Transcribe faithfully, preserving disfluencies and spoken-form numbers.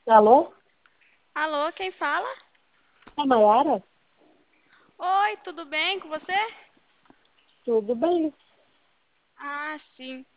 Alô? Alô, quem fala? É Maiara? Oi, tudo bem com você? Tudo bem? Ah, sim.